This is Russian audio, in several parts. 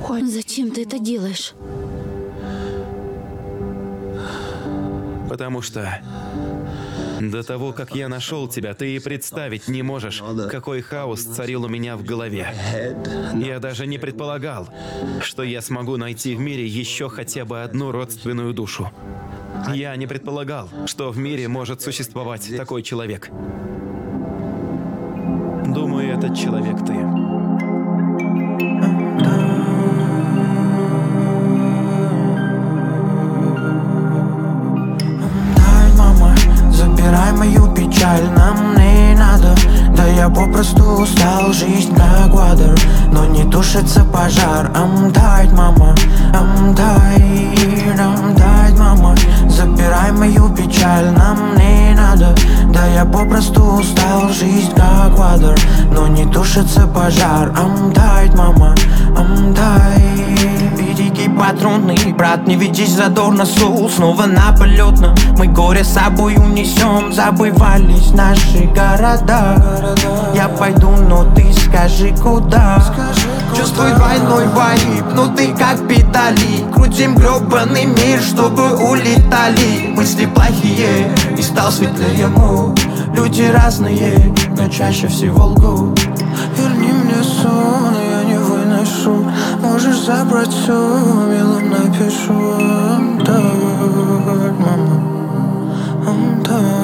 Зачем ты это делаешь? Потому что до того, как я нашел тебя, ты и представить не можешь, какой хаос царил у меня в голове. Я даже не предполагал, что я смогу найти в мире еще хотя бы одну родственную душу. Я не предполагал, что в мире может существовать такой человек. Думаю, этот человек ты. Забирай мою печаль, нам не надо. Да я попросту устал, жизнь как water, но не тушится пожар. I'm tired, мама, I'm tired, мама. Забирай мою печаль, нам не надо. Да я попросту устал, жизнь как water, но не тушится пожар. I'm tired, мама, I'm tired. Береги патроны, брат, не ведись задорно, соул снова на полетном. Мы горе с собой унесем, забывались наши города. Я пойду, но ты скажи куда. Чувствуй двойной вайб, ну ты как педали. Крутим гребаный мир, чтобы улетали. Мысли плохие, и стал светлее мой. Люди разные, но чаще всего лгут. Верни мне сон, я не выношу. Можешь забрать все, милым напишу. I'm tired, мама, I'm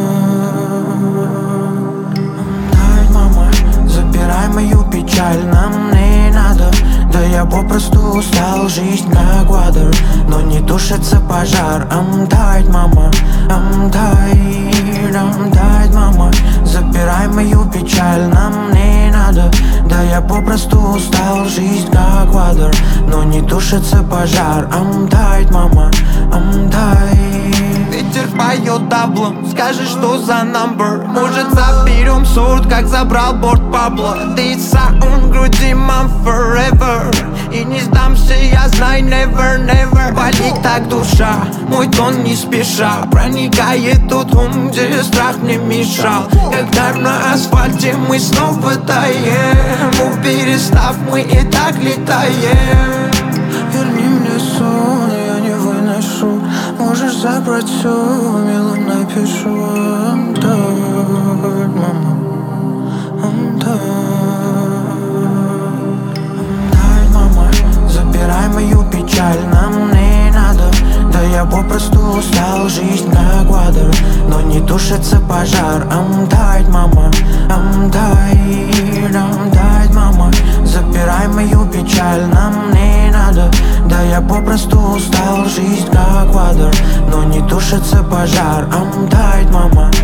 tired, мама. Забирай мою печаль, нам не надо. Да я попросту устал, жизнь как water, но не тушится пожар. I'm tired, мама, I'm tired, мама. Забирай мою печаль, нам не надо. Да я попросту устал, жизнь как water, но не тушится пожар. I'm tired, мама, I'm tired. Ветер поет даблом, скажи, что за number. Может, заберем сорт, как забрал борт Пабло. Ты саун груди, мам, forever. И не сдамся, я знаю, never, never. Болит так душа, мой тон не спеша. Проникает тот ум, где страх мне мешал. Когда на асфальте мы снова таем, перестав, мы и так летаем. Верни мне сон, я не выношу. Можешь забрать все, милым напишу. I'm tired, мама, I'm tired, мама. Забирай мою печаль, нам не надо. Да я попросту устал, жизнь как water, но не тушится пожар. I'm tired, мама, I'm tired, мама. Забирай мою печаль, нам не надо. Да я попросту устал, жизнь как water, но не тушится пожар. I'm tired, мама.